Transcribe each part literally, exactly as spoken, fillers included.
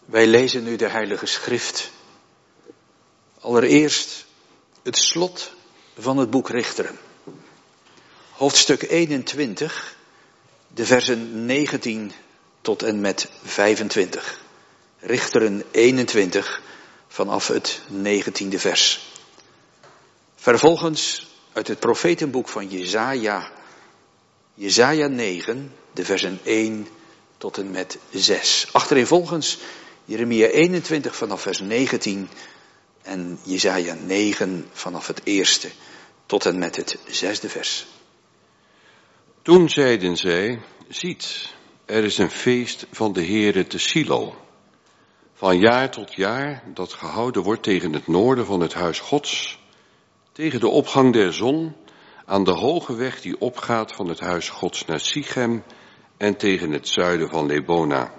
Wij lezen nu de Heilige Schrift. Allereerst het slot van het boek Richteren. Hoofdstuk eenentwintig, de versen negentien tot en met vijfentwintig. Richteren eenentwintig vanaf het negentiende vers. Vervolgens uit het profetenboek van Jesaja, Jesaja negen, de versen één tot en met zes. Achtereenvolgens Jeremia eenentwintig vanaf vers negentien en Jesaja negen vanaf het eerste tot en met het zesde vers. Toen zeiden zij, ziet, er is een feest van de Heere te Silo. Van jaar tot jaar dat gehouden wordt tegen het noorden van het huis Gods, tegen de opgang der zon, aan de hoge weg die opgaat van het huis Gods naar Sichem en tegen het zuiden van Lebona.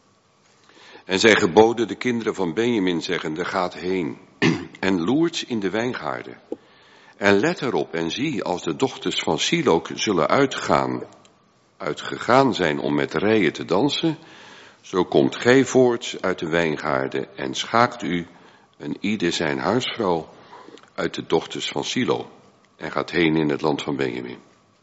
En zij geboden de kinderen van Benjamin zeggende, gaat heen en loert in de wijngaarden. En let erop en zie, als de dochters van Silo zullen uitgaan, uitgegaan zijn om met rijen te dansen, zo komt gij voort uit de wijngaarden en schaakt u een ieder zijn huisvrouw uit de dochters van Silo en gaat heen in het land van Benjamin.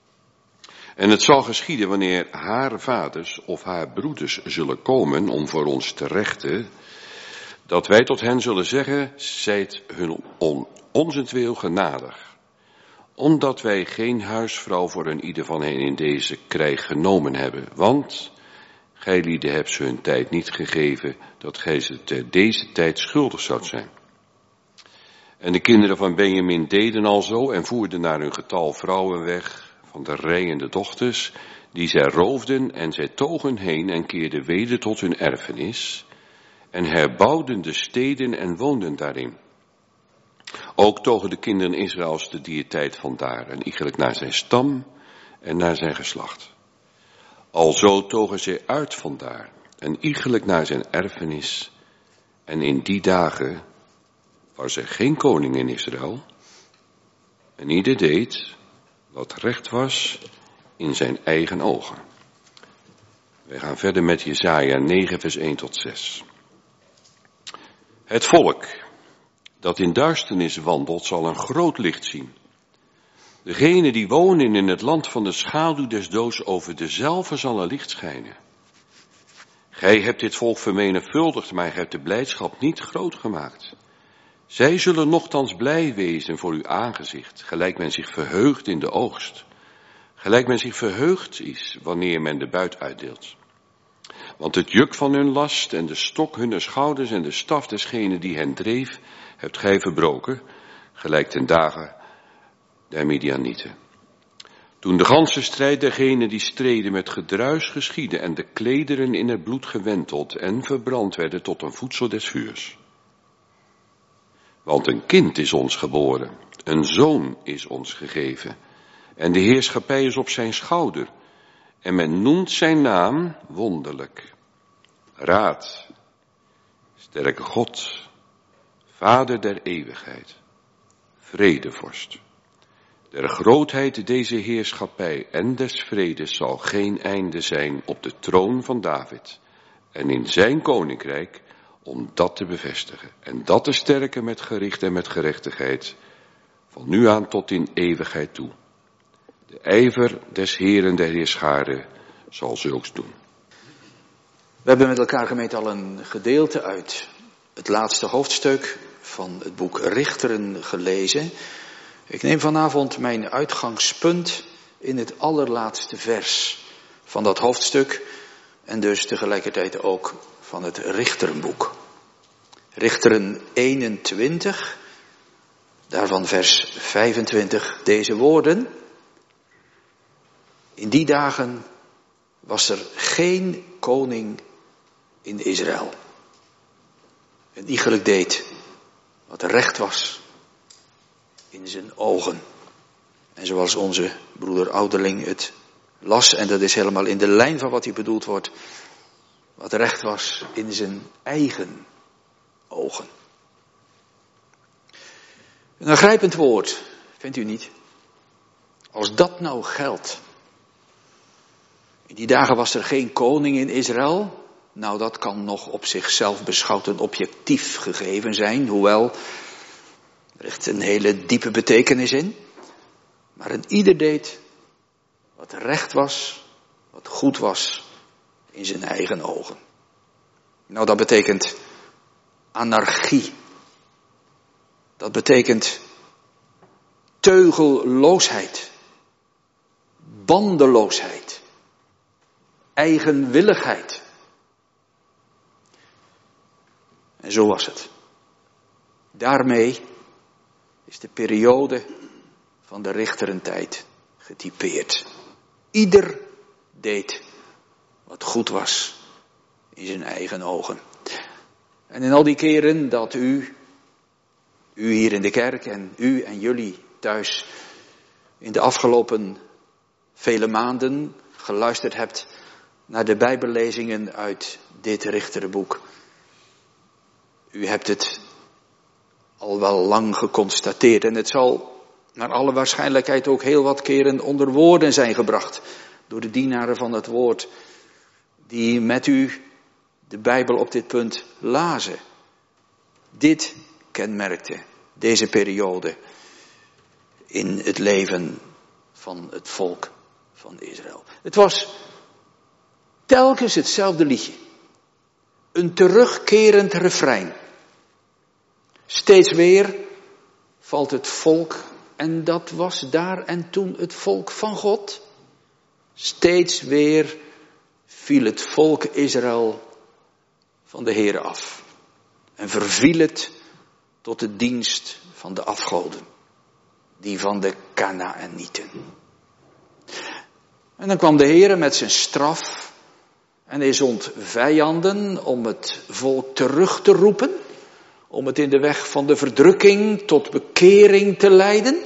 En het zal geschieden wanneer haar vaders of haar broeders zullen komen om voor ons te rechten, dat wij tot hen zullen zeggen, zijt hun om onzentwil genadig, omdat wij geen huisvrouw voor een ieder van hen in deze krijg genomen hebben, want gij lieden hebt ze hun tijd niet gegeven, dat gij ze ter deze tijd schuldig zoudt zijn. En de kinderen van Benjamin deden alzo en voerden naar hun getal vrouwen weg van de rijende dochters, die zij roofden en zij togen heen en keerden weder tot hun erfenis en herbouwden de steden en woonden daarin. Ook togen de kinderen Israëls de diertijd vandaar en iegelijk naar zijn stam en naar zijn geslacht. Alzo togen zij uit vandaar en iegelijk naar zijn erfenis en in die dagen was er geen koning in Israël en ieder deed wat recht was in zijn eigen ogen. Wij gaan verder met Jesaja negen vers één tot zes. Het volk dat in duisternis wandelt zal een groot licht zien. Degenen die wonen in het land van de schaduw des doods, over dezelfde zal een licht schijnen. Gij hebt dit volk vermenigvuldigd, maar gij hebt de blijdschap niet groot gemaakt. Zij zullen nochtans blij wezen voor uw aangezicht, gelijk men zich verheugt in de oogst. Gelijk men zich verheugd is wanneer men de buit uitdeelt. Want het juk van hun last en de stok hunner schouders en de staf desgene die hen dreef, hebt gij verbroken, gelijk ten dagen der Midianieten. Toen de ganse strijd dergenen die streden met gedruis geschiedde en de klederen in het bloed gewenteld en verbrand werden tot een voedsel des vuurs. Want een kind is ons geboren, een zoon is ons gegeven, en de heerschappij is op zijn schouder, en men noemt zijn naam wonderlijk, Raad, sterke God, Vader der eeuwigheid, Vredevorst. Der grootheid deze heerschappij en des vredes zal geen einde zijn op de troon van David en in zijn koninkrijk, om dat te bevestigen en dat te sterken met gericht en met gerechtigheid, van nu aan tot in eeuwigheid toe. De ijver des Heeren der Heerscharen zal zulks doen. We hebben met elkaar gemeente al een gedeelte uit het laatste hoofdstuk van het boek Richteren gelezen. Ik neem vanavond mijn uitgangspunt in het allerlaatste vers van dat hoofdstuk en dus tegelijkertijd ook van het Richterenboek. Richteren eenentwintig, daarvan vers vijfentwintig, deze woorden. In die dagen was er geen koning in Israël. En iegelijk deed wat recht was in zijn ogen. En zoals onze broeder Ouderling het las, en dat is helemaal in de lijn van wat hier bedoeld wordt, wat recht was in zijn eigen ogen. Een aangrijpend woord, vindt u niet? Als dat nou geldt. In die dagen was er geen koning in Israël. Nou, dat kan nog op zichzelf beschouwd een objectief gegeven zijn, hoewel er echt een hele diepe betekenis in. Maar een ieder deed wat recht was, wat goed was in zijn eigen ogen. Nou, dat betekent anarchie. Dat betekent teugelloosheid, bandeloosheid, eigenwilligheid. En zo was het. Daarmee is de periode van de richterentijd getypeerd. Ieder deed wat goed was in zijn eigen ogen. En in al die keren dat u, u hier in de kerk en u en jullie thuis in de afgelopen vele maanden geluisterd hebt naar de Bijbellezingen uit dit richterenboek. U hebt het al wel lang geconstateerd en het zal naar alle waarschijnlijkheid ook heel wat keren onder woorden zijn gebracht door de dienaren van het woord die met u de Bijbel op dit punt lazen. Dit kenmerkte deze periode in het leven van het volk van Israël. Het was telkens hetzelfde liedje. Een terugkerend refrein. Steeds weer valt het volk, en dat was daar en toen het volk van God. Steeds weer viel het volk Israël van de Heere af. En verviel het tot de dienst van de afgoden. Die van de Kanaanieten. En dan kwam de Heere met zijn straf. En hij zond vijanden om het volk terug te roepen. Om het in de weg van de verdrukking tot bekering te leiden.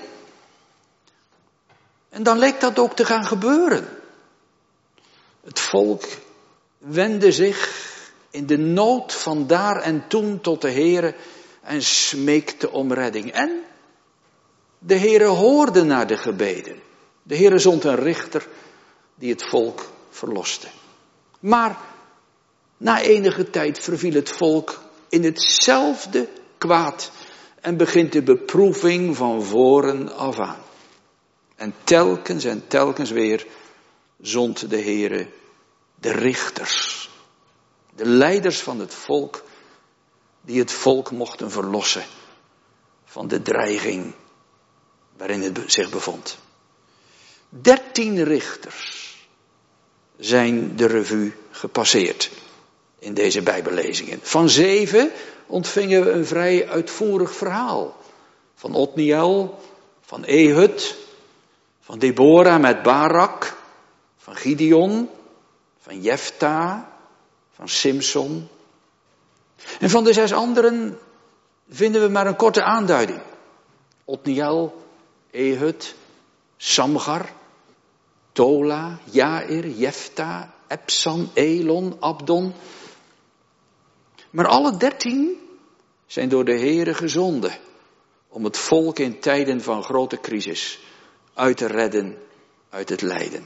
En dan leek dat ook te gaan gebeuren. Het volk wendde zich in de nood van daar en toen tot de Heere en smeekte om redding. En de Heere hoorde naar de gebeden. De Heere zond een richter die het volk verloste. Maar na enige tijd verviel het volk in hetzelfde kwaad en begint de beproeving van voren af aan. En telkens en telkens weer zond de Heere de richters, de leiders van het volk, die het volk mochten verlossen van de dreiging waarin het zich bevond. Dertien richters zijn de revue gepasseerd in deze Bijbellezingen. Van zeven ontvingen we een vrij uitvoerig verhaal. Van Otniel, van Ehud, van Deborah met Barak, van Gideon, van Jefta, van Simson. En van de zes anderen vinden we maar een korte aanduiding. Otniel, Ehud, Samgar, Tola, Jair, Jefta, Ebsan, Elon, Abdon. Maar alle dertien zijn door de Heere gezonden om het volk in tijden van grote crisis uit te redden uit het lijden.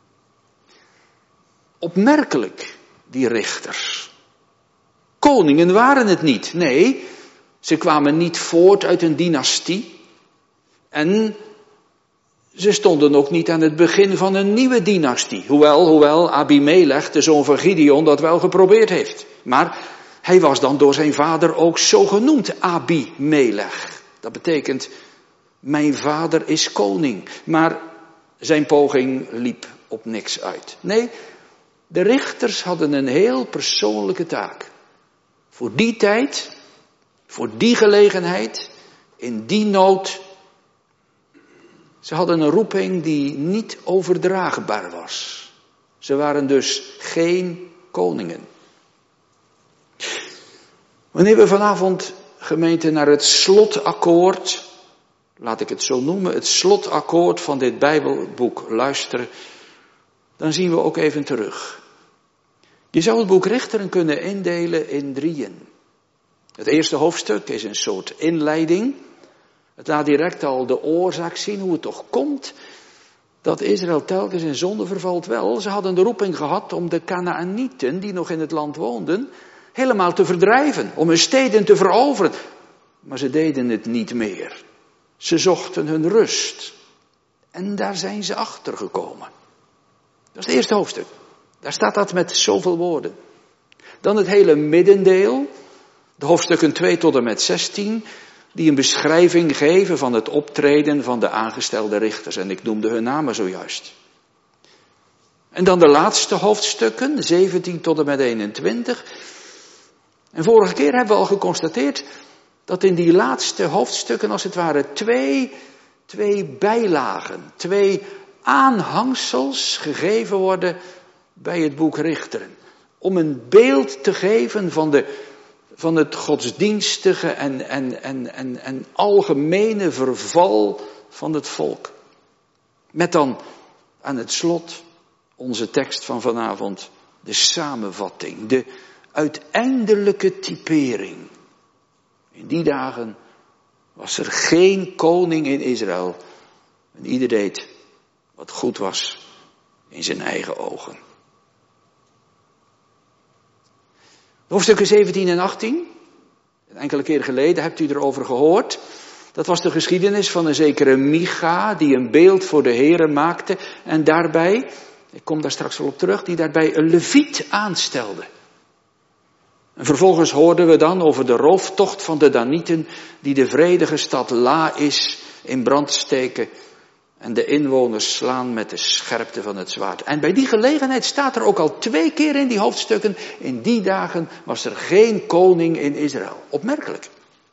Opmerkelijk, die richters. Koningen waren het niet. Nee, ze kwamen niet voort uit een dynastie. En ze stonden ook niet aan het begin van een nieuwe dynastie. Hoewel, hoewel Abimelech, de zoon van Gideon, dat wel geprobeerd heeft. Maar hij was dan door zijn vader ook zo genoemd, Abimelech. Dat betekent, mijn vader is koning. Maar zijn poging liep op niks uit. Nee, de richters hadden een heel persoonlijke taak. Voor die tijd, voor die gelegenheid, in die nood. Ze hadden een roeping die niet overdraagbaar was. Ze waren dus geen koningen. Wanneer we vanavond, gemeente, naar het slotakkoord, laat ik het zo noemen, het slotakkoord van dit Bijbelboek luisteren, dan zien we ook even terug. Je zou het boek Richteren kunnen indelen in drieën. Het eerste hoofdstuk is een soort inleiding. Het laat direct al de oorzaak zien, hoe het toch komt dat Israël telkens in zonde vervalt wel. Ze hadden de roeping gehad om de Kanaanieten, die nog in het land woonden, helemaal te verdrijven. Om hun steden te veroveren. Maar ze deden het niet meer. Ze zochten hun rust. En daar zijn ze achter gekomen. Dat is het eerste hoofdstuk. Daar staat dat met zoveel woorden. Dan het hele middendeel. De hoofdstukken twee tot en met zestien. Die een beschrijving geven van het optreden van de aangestelde richters. En ik noemde hun namen zojuist. En dan de laatste hoofdstukken. zeventien tot en met eenentwintig. En vorige keer hebben we al geconstateerd dat in die laatste hoofdstukken als het ware twee, twee bijlagen, twee aanhangsels gegeven worden bij het boek Richteren. Om een beeld te geven van, de, van het godsdienstige en, en, en, en, en algemene verval van het volk. Met dan aan het slot onze tekst van vanavond, de samenvatting, de uiteindelijke typering. In die dagen was er geen koning in Israël. En ieder deed wat goed was in zijn eigen ogen. Hoofdstukken zeventien en achttien. Een enkele keer geleden hebt u erover gehoord. Dat was de geschiedenis van een zekere Micha die een beeld voor de Here maakte. En daarbij, ik kom daar straks wel op terug, die daarbij een leviet aanstelde. En vervolgens hoorden we dan over de rooftocht van de Danieten die de vredige stad Lais in brand steken en de inwoners slaan met de scherpte van het zwaard. En bij die gelegenheid staat er ook al twee keer in die hoofdstukken, in die dagen was er geen koning in Israël. Opmerkelijk.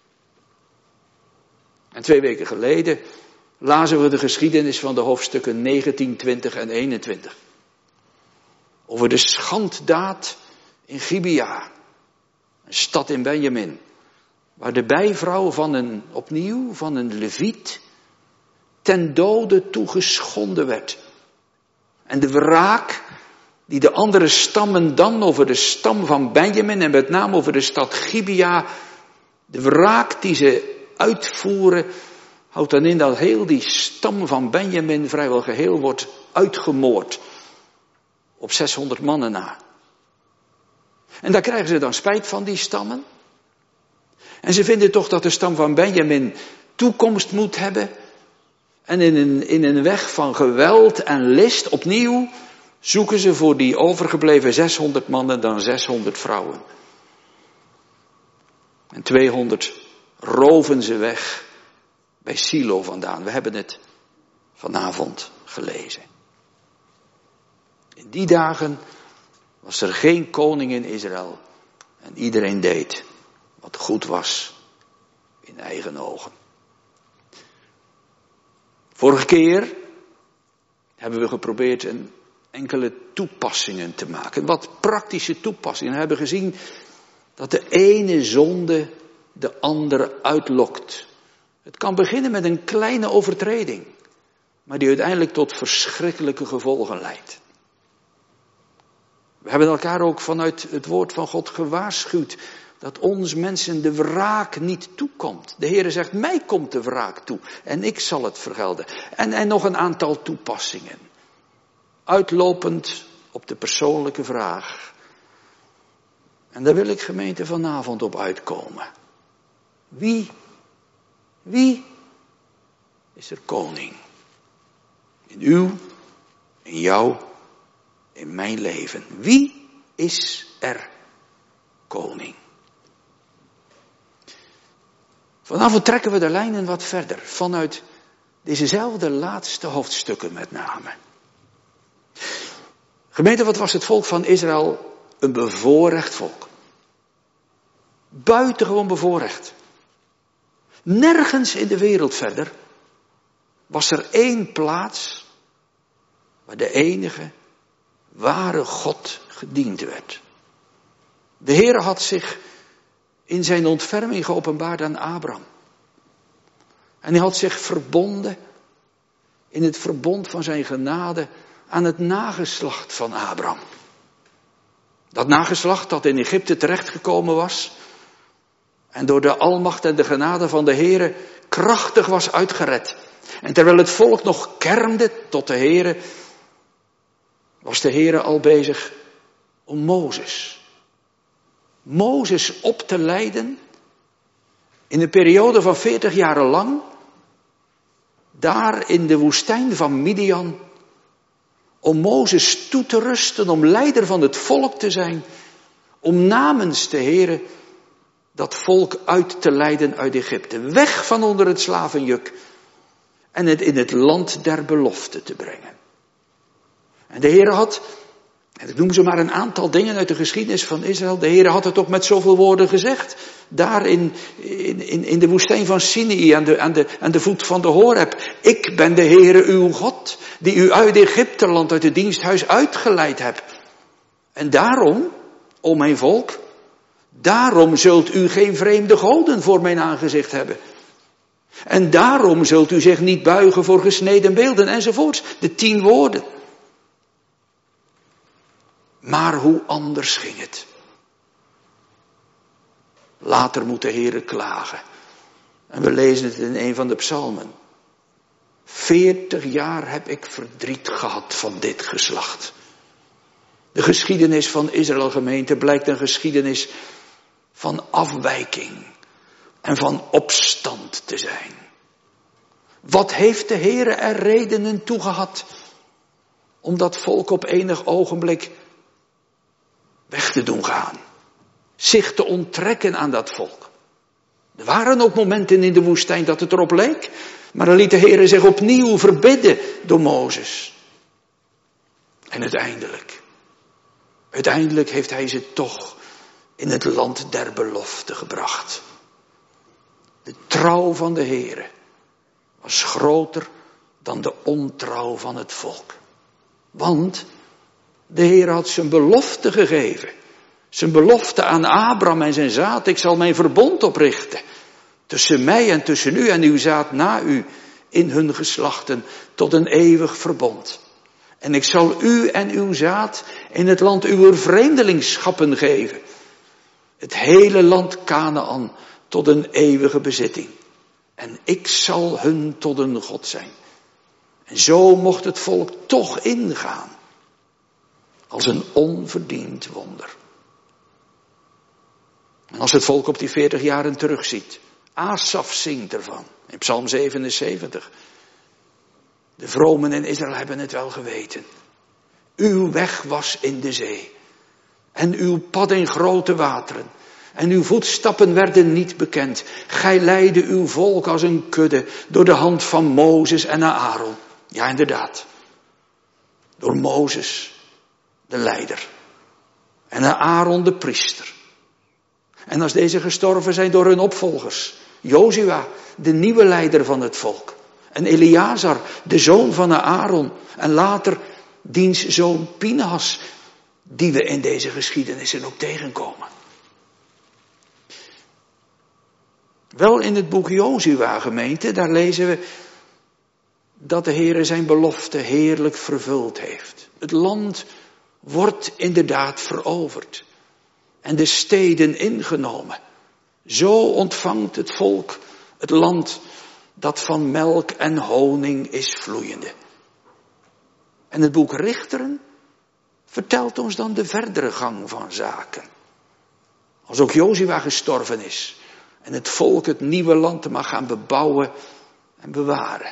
En twee weken geleden lazen we de geschiedenis van de hoofdstukken negentien, twintig en eenentwintig. Over de schanddaad in Gibea. Een stad in Benjamin, waar de bijvrouw van een, opnieuw, van een leviet, ten dode toegeschonden werd. En de wraak die de andere stammen dan over de stam van Benjamin en met name over de stad Gibea, de wraak die ze uitvoeren, houdt dan in dat heel die stam van Benjamin vrijwel geheel wordt uitgemoord. Op zeshonderd mannen na. En daar krijgen ze dan spijt van, die stammen. En ze vinden toch dat de stam van Benjamin toekomst moet hebben. En in een, in een weg van geweld en list, opnieuw, zoeken ze voor die overgebleven zeshonderd mannen dan zeshonderd vrouwen. En tweehonderd roven ze weg bij Silo vandaan. We hebben het vanavond gelezen. In die dagen was er geen koning in Israël. En iedereen deed wat goed was in eigen ogen. Vorige keer hebben we geprobeerd een enkele toepassingen te maken. Wat praktische toepassingen. We hebben gezien dat de ene zonde de andere uitlokt. Het kan beginnen met een kleine overtreding. Maar die uiteindelijk tot verschrikkelijke gevolgen leidt. We hebben elkaar ook vanuit het woord van God gewaarschuwd dat ons mensen de wraak niet toekomt. De Heere zegt, mij komt de wraak toe en ik zal het vergelden. En, en nog een aantal toepassingen. Uitlopend op de persoonlijke vraag. En daar wil ik gemeente vanavond op uitkomen. Wie, wie is er koning? In uw, in jou, in mijn leven. Wie is er koning? Vanavond trekken we de lijnen wat verder. Vanuit dezezelfde laatste hoofdstukken met name. Gemeente, wat was het volk van Israël? Een bevoorrecht volk. Buitengewoon bevoorrecht. Nergens in de wereld verder was er één plaats waar de enige ware God gediend werd. De Heer had zich in zijn ontferming geopenbaard aan Abraham. En hij had zich verbonden in het verbond van zijn genade aan het nageslacht van Abraham. Dat nageslacht dat in Egypte terechtgekomen was en door de almacht en de genade van de Heere krachtig was uitgered. En terwijl het volk nog kermde tot de Heere, was de Heere al bezig om Mozes. Mozes op te leiden in een periode van veertig jaren lang, daar in de woestijn van Midian, om Mozes toe te rusten, om leider van het volk te zijn, om namens de Heere dat volk uit te leiden uit Egypte, weg van onder het slavenjuk en het in het land der belofte te brengen. En de Heere had, en ik noem zo maar een aantal dingen uit de geschiedenis van Israël, de Heere had het ook met zoveel woorden gezegd, daar in, in, in de woestijn van Sinai, aan de, aan, de, aan de voet van de Horeb. Ik ben de Heere uw God, die u uit Egypteland, uit het diensthuis uitgeleid hebt. En daarom, o mijn volk, daarom zult u geen vreemde goden voor mijn aangezicht hebben. En daarom zult u zich niet buigen voor gesneden beelden, enzovoorts. De tien woorden. Maar hoe anders ging het? Later moet de Heere klagen. En we lezen het in een van de psalmen. Veertig jaar heb ik verdriet gehad van dit geslacht. De geschiedenis van Israël gemeente blijkt een geschiedenis van afwijking en van opstand te zijn. Wat heeft de Heere er redenen toe gehad om dat volk op enig ogenblik weg te doen gaan? Zich te onttrekken aan dat volk. Er waren ook momenten in de woestijn dat het erop leek, maar dan liet de Heere zich opnieuw verbidden door Mozes. En uiteindelijk, uiteindelijk heeft hij ze toch in het land der belofte gebracht. De trouw van de Heere was groter dan de ontrouw van het volk. Want de Heer had zijn belofte gegeven. Zijn belofte aan Abraham en zijn zaad. Ik zal mijn verbond oprichten. Tussen mij en tussen u en uw zaad na u. In hun geslachten tot een eeuwig verbond. En ik zal u en uw zaad in het land uw vreemdelingsschappen geven. Het hele land Kanaan tot een eeuwige bezitting. En ik zal hun tot een God zijn. En zo mocht het volk toch ingaan. Als een onverdiend wonder. En als het volk op die veertig jaren terugziet. Asaf zingt ervan. In Psalm zevenenzeventig. De vromen in Israël hebben het wel geweten. Uw weg was in de zee. En uw pad in grote wateren. En uw voetstappen werden niet bekend. Gij leidde uw volk als een kudde. Door de hand van Mozes en Aaron. Ja, inderdaad. Door Mozes, de leider. En Aaron, de priester. En als deze gestorven zijn door hun opvolgers. Jozua, de nieuwe leider van het volk. En Eleazar, de zoon van Aaron. En later diens zoon Pinehas. Die we in deze geschiedenissen ook tegenkomen. Wel in het boek Jozua, gemeente, daar lezen we dat de Heere zijn belofte heerlijk vervuld heeft. Het land wordt inderdaad veroverd. En de steden ingenomen. Zo ontvangt het volk het land dat van melk en honing is vloeiende. En het boek Richteren vertelt ons dan de verdere gang van zaken. Als ook Jozua gestorven is en het volk het nieuwe land mag gaan bebouwen en bewaren.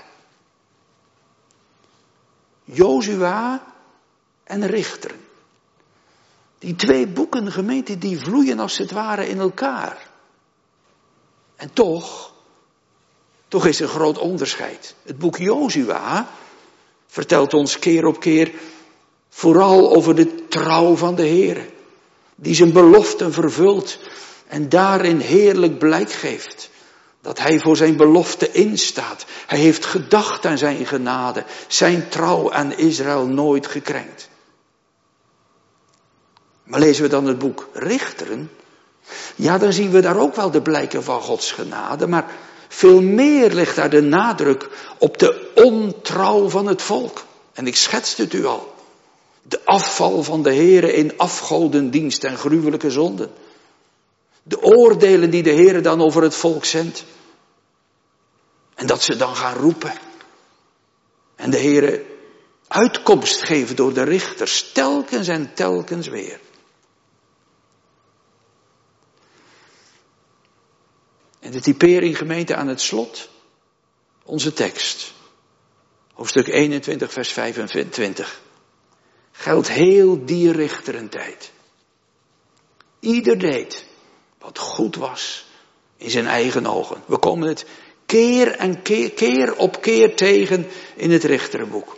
Jozua en Richteren. Die twee boeken, gemeente, die vloeien als het ware in elkaar. En toch, toch is er een groot onderscheid. Het boek Jozua vertelt ons keer op keer vooral over de trouw van de Heer. Die zijn beloften vervult en daarin heerlijk blijk geeft. Dat hij voor zijn belofte instaat. Hij heeft gedacht aan zijn genade. Zijn trouw aan Israël nooit gekrenkt. Maar lezen we dan het boek Richteren. Ja, dan zien we daar ook wel de blijken van Gods genade. Maar veel meer ligt daar de nadruk op de ontrouw van het volk. En ik schetste het u al. De afval van de Heere in afgodendienst en gruwelijke zonden. De oordelen die de Heere dan over het volk zendt. En dat ze dan gaan roepen. En de Heere uitkomst geven door de richters, telkens en telkens weer. En de typering, gemeente, aan het slot, onze tekst. Hoofdstuk eenentwintig, vers vijfentwintig. Geldt heel die richterentijd. Ieder deed wat goed was in zijn eigen ogen. We komen het keer en keer, keer op keer tegen in het richterenboek.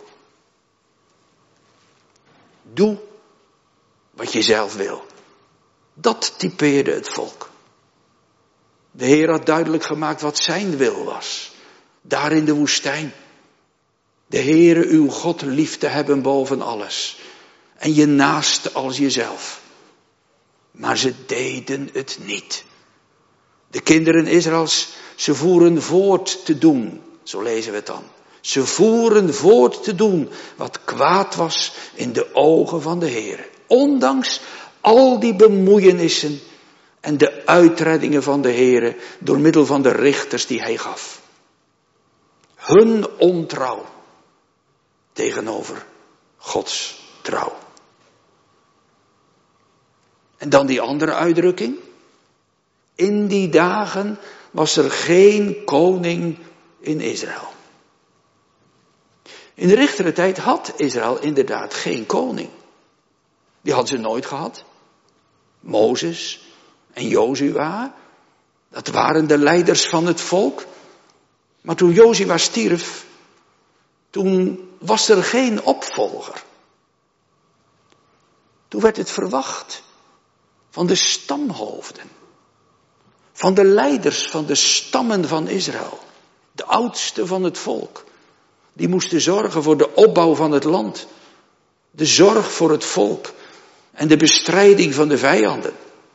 Doe wat je zelf wil. Dat typeerde het volk. De Heer had duidelijk gemaakt wat zijn wil was. Daar in de woestijn. De Heere uw God lief te hebben boven alles. En je naaste als jezelf. Maar ze deden het niet. De kinderen Israëls, ze voeren voort te doen. Zo lezen we het dan. Ze voeren voort te doen wat kwaad was in de ogen van de Heere. Ondanks al die bemoeienissen en de uitreddingen van de Heere door middel van de richters die hij gaf. Hun ontrouw tegenover Gods trouw. En dan die andere uitdrukking. In die dagen was er geen koning in Israël. In de richterentijd had Israël inderdaad geen koning. Die hadden ze nooit gehad. Mozes en Jozua, dat waren de leiders van het volk. Maar toen Jozua stierf, toen was er geen opvolger. Toen werd het verwacht van de stamhoofden. Van de leiders van de stammen van Israël. De oudste van het volk. Die moesten zorgen voor de opbouw van het land. De zorg voor het volk. En de bestrijding van de vijanden.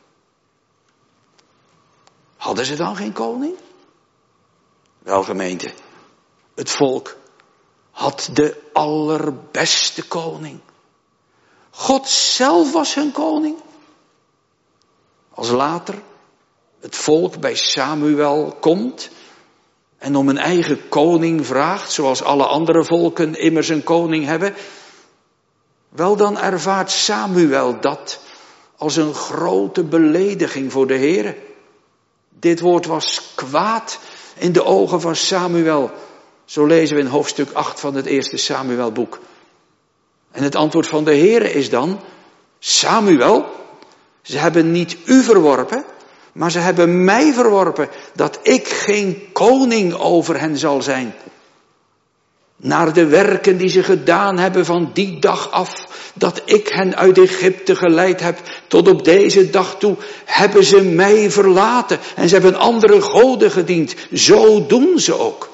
Hadden ze dan geen koning? Wel, gemeente. Het volk had de allerbeste koning. God zelf was hun koning. Als later het volk bij Samuel komt en om een eigen koning vraagt, zoals alle andere volken immers een koning hebben, wel dan ervaart Samuel dat als een grote belediging voor de Heere. Dit woord was kwaad in de ogen van Samuel. Zo lezen we in hoofdstuk acht van het eerste Samuelboek. En het antwoord van de Heere is dan, Samuel, ze hebben niet u verworpen, maar ze hebben mij verworpen, dat ik geen koning over hen zal zijn. Naar de werken die ze gedaan hebben van die dag af, dat ik hen uit Egypte geleid heb, tot op deze dag toe, hebben ze mij verlaten. En ze hebben andere goden gediend. Zo doen ze ook.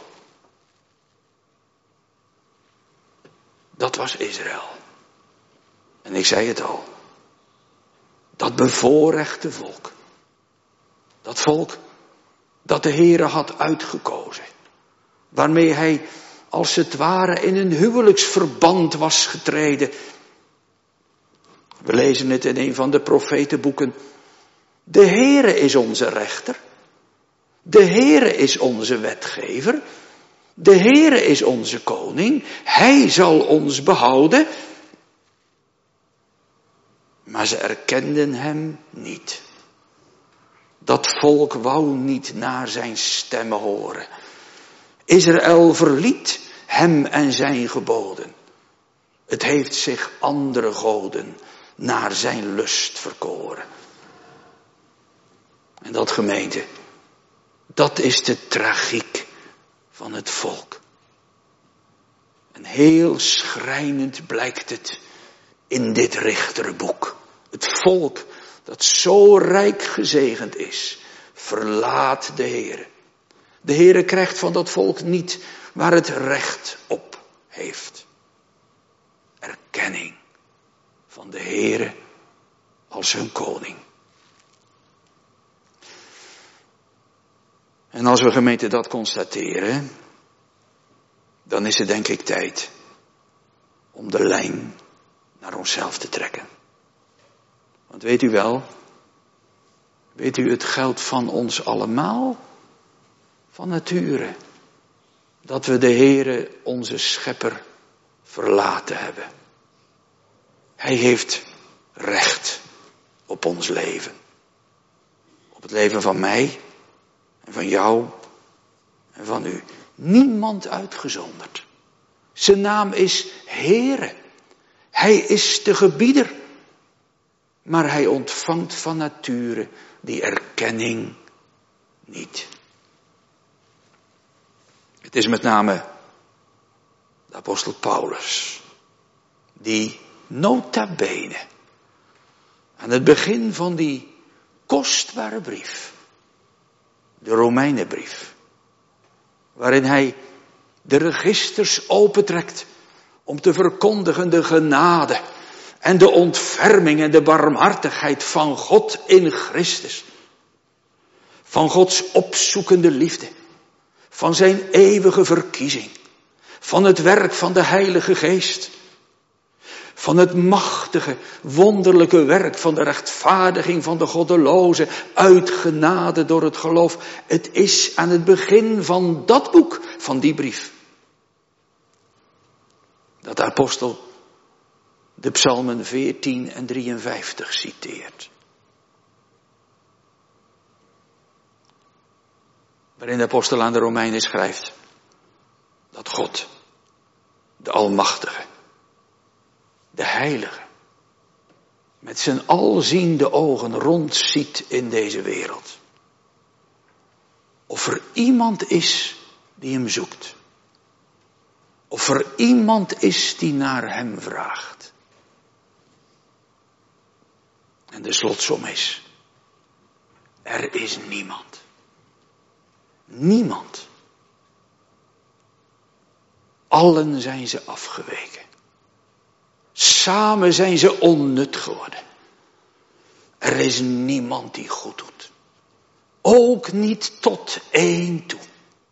Dat was Israël. En ik zei het al. Dat bevoorrechte volk. Dat volk dat de Heere had uitgekozen. Waarmee hij als het ware in een huwelijksverband was getreden. We lezen het in een van de profetenboeken. De Heere is onze rechter. De Heere is onze wetgever. De Heere is onze koning. Hij zal ons behouden. Maar ze erkenden hem niet. Dat volk wou niet naar zijn stemmen horen. Israël verliet hem en zijn geboden. Het heeft zich andere goden naar zijn lust verkoren. En dat, gemeente, dat is de tragiek van het volk. En heel schrijnend blijkt het in dit richterboek. Het volk dat zo rijk gezegend is, verlaat de Heere. De Heere krijgt van dat volk niet waar het recht op heeft. Erkenning van de Heere als hun koning. En als we, gemeente, dat constateren, dan is het denk ik tijd om de lijn naar onszelf te trekken. Want weet u wel, weet u, het geldt van ons allemaal van nature. dat we de Heere, onze Schepper, verlaten hebben. Hij heeft recht op ons leven. Op het leven van mij en van jou en van u. Niemand uitgezonderd. Zijn naam is Heere. Hij is de gebieder. Maar hij ontvangt van nature die erkenning niet. Het is met name de apostel Paulus die nota bene aan het begin van die kostbare brief, de Romeinenbrief, waarin hij de registers opentrekt om te verkondigen de genade en de ontferming en de barmhartigheid van God in Christus. Van Gods opzoekende liefde. Van zijn eeuwige verkiezing. Van het werk van de Heilige Geest. Van het machtige, wonderlijke werk van de rechtvaardiging van de goddelozen uit genade door het geloof. Het is aan het begin van dat boek, van die brief, dat de apostel de psalmen veertien en drieënvijftig citeert. Waarin de apostel aan de Romeinen schrijft dat God, de Almachtige, de Heilige, met zijn alziende ogen rondziet in deze wereld. Of er iemand is die hem zoekt. Of er iemand is die naar hem vraagt. En de slotsom is, er is niemand. Niemand. Allen zijn ze afgeweken. Samen zijn ze onnut geworden. Er is niemand die goed doet. Ook niet tot één toe.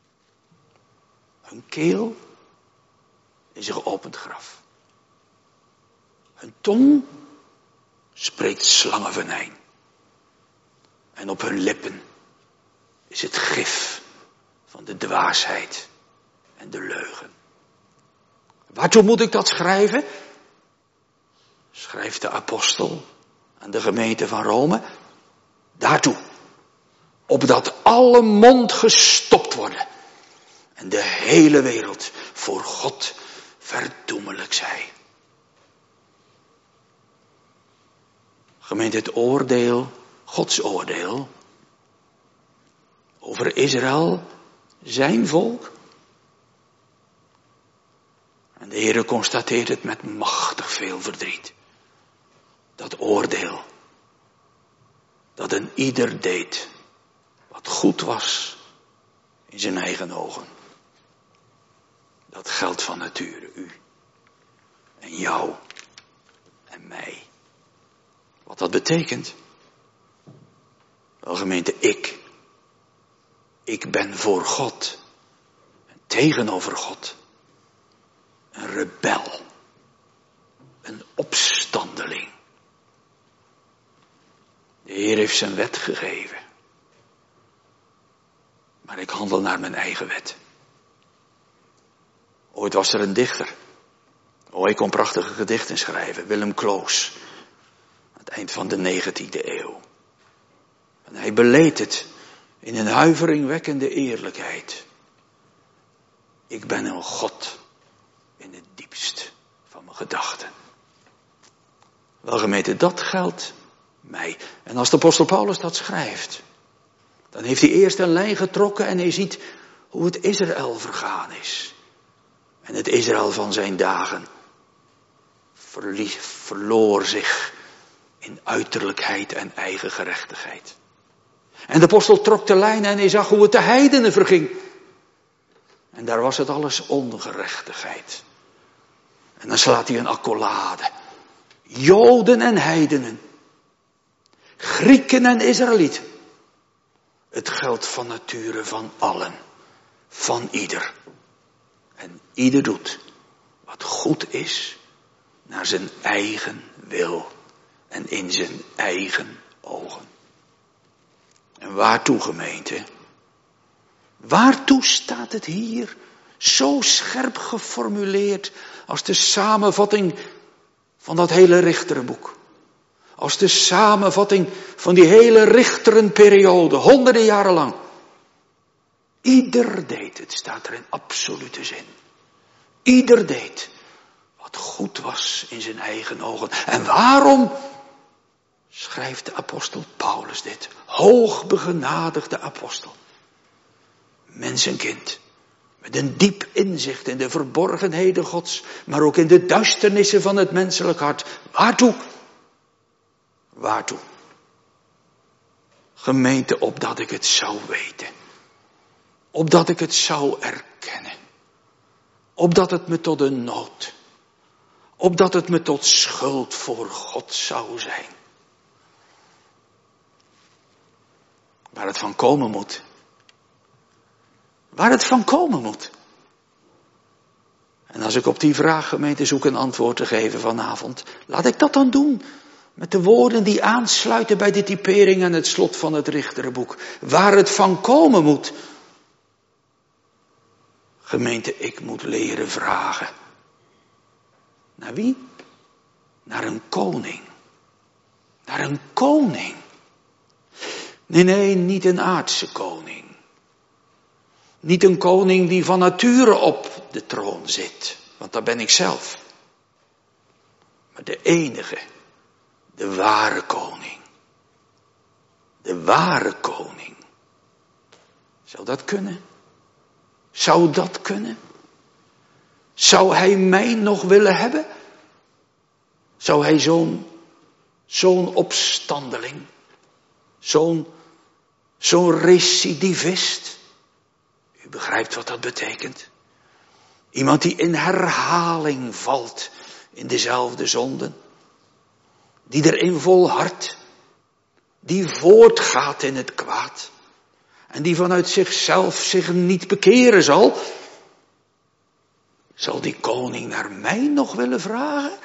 Hun keel is een geopend graf. Hun tong spreekt slangenvenijn. En op hun lippen is het gif van de dwaasheid en de leugen. Waartoe moet ik dat schrijven? Schrijft de apostel aan de gemeente van Rome. Daartoe. Opdat alle mond gestopt worden. En de hele wereld voor God verdoemelijk zij. Gemeente, het oordeel, Gods oordeel over Israël, zijn volk. En de Heere constateert het met machtig veel verdriet. Dat oordeel, dat een ieder deed wat goed was in zijn eigen ogen. Dat geldt van nature u en jou en mij. Wat dat betekent? Wel gemeente, ik. Ik ben voor God en tegenover God een rebel, een opstandeling. De Heer heeft zijn wet gegeven, maar ik handel naar mijn eigen wet. Ooit was er een dichter. Oh, hij kon prachtige gedichten schrijven. Willem Kloos. Aan het eind van de negentiende eeuw. En hij beleed het in een huiveringwekkende eerlijkheid. Ik ben een God in het diepst van mijn gedachten. Wel gemeente, dat geldt mij. En als de apostel Paulus dat schrijft, dan heeft hij eerst een lijn getrokken en hij ziet hoe het Israël vergaan is. En het Israël van zijn dagen verlie- verloor zich in uiterlijkheid en eigen gerechtigheid. En de apostel trok de lijn en hij zag hoe het de heidenen verging. En daar was het alles ongerechtigheid. En dan slaat hij een accolade. Joden en heidenen. Grieken en Israëlieten. Het geldt van nature van allen. Van ieder. En ieder doet wat goed is naar zijn eigen wil en in zijn eigen ogen. En waartoe, gemeente? Waartoe staat het hier Zo scherp geformuleerd als de samenvatting van dat hele richterenboek. Als de samenvatting van die hele richterenperiode, honderden jaren lang. Ieder deed, het staat er in absolute zin. Ieder deed wat goed was in zijn eigen ogen. En waarom schrijft de apostel Paulus dit? Hoogbegenadigde apostel. Mensenkind. Met een diep inzicht in de verborgenheden Gods, maar ook in de duisternissen van het menselijk hart. Waartoe? Waartoe? Gemeente, opdat ik het zou weten. Opdat ik het zou erkennen. Opdat het me tot een nood. Opdat het me tot schuld voor God zou zijn. Waar het van komen moet. Waar het van komen moet. En als ik op die vraag, gemeente, zoek een antwoord te geven vanavond, laat ik dat dan doen. Met de woorden die aansluiten bij de typering en het slot van het richterenboek. Waar het van komen moet. Gemeente, ik moet leren vragen. Naar wie? Naar een koning. Naar een koning. Nee, nee, niet een aardse koning. Niet een koning die van nature op de troon zit. Want dat ben ik zelf. Maar de enige. De ware koning. De ware koning. Zou dat kunnen? Zou dat kunnen? Zou hij mij nog willen hebben? Zou hij zo'n, zo'n opstandeling, zo'n, zo'n recidivist, u begrijpt wat dat betekent? Iemand die in herhaling valt in dezelfde zonden, die erin volhardt, die voortgaat in het kwaad en die vanuit zichzelf zich niet bekeren zal. Zal die koning naar mij nog willen vragen?